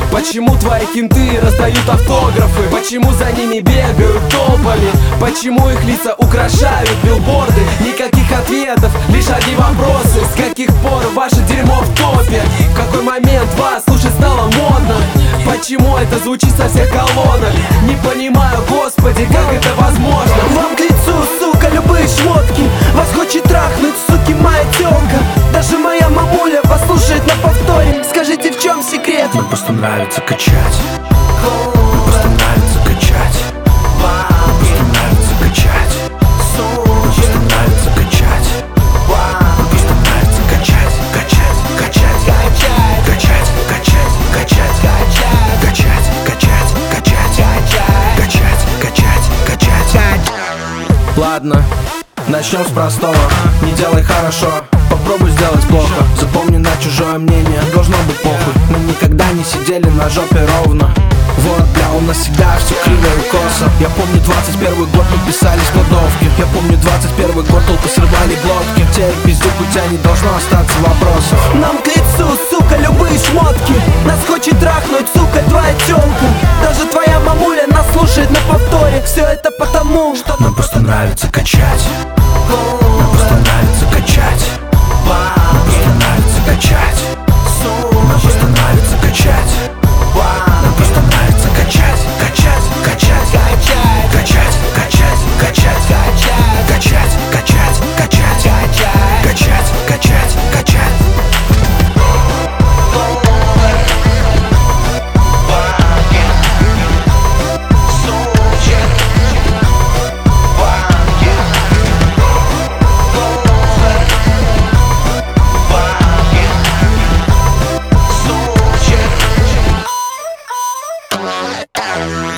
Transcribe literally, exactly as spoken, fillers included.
Почему твои кенты раздают автографы? Почему за ними бегают толпами? Почему их лица украшают билборды? Никаких ответов, лишь одни вопросы. С каких пор ваше дерьмо в топе? В какой момент вас слушать стало модно? Почему это звучит со всех колонок? Не понимаю, господи, как это возможно? Вам к лицу, сука, любые шмотки. Вас хочет трахнуть, суки, моя тёлка. Даже моя мамуля послушает на повторе. Скажите, в чем секрет? Мне просто нравится качать. Мне просто нравится качать. Мне просто нравится качать. Мне просто нравится качать. Мне просто нравится качать, качать, качать, качать, качать, качать, качать, качать, качать, качать, качать, качать. Ладно, начнем с простого. Не делай хорошо, попробуй сделать плохо. Запомни, на чужое мнение должно быть похуй. Мы никогда не сидели на жопе ровно. Вот, бля, у нас всегда все криво и косо. Я помню двадцать первый год, мы писали складовки. Я помню двадцать первый год, толпы срывали глотки. Теперь пиздюк, у тебя не должно остаться вопросов. Нам к лицу, сука, любые шмотки. Нас хочет трахнуть, сука, твоя тёлка. Даже твоя мамуля нас слушает на повторе. Все это потому, что нам просто нравится качать. Нам просто нравится качать. Нам просто нравится качать. Нам просто нравится качать. Нам просто нравится качать, качать, качать, качать, качать, качать, качать, качать, качать, качать, качать, качать, качать.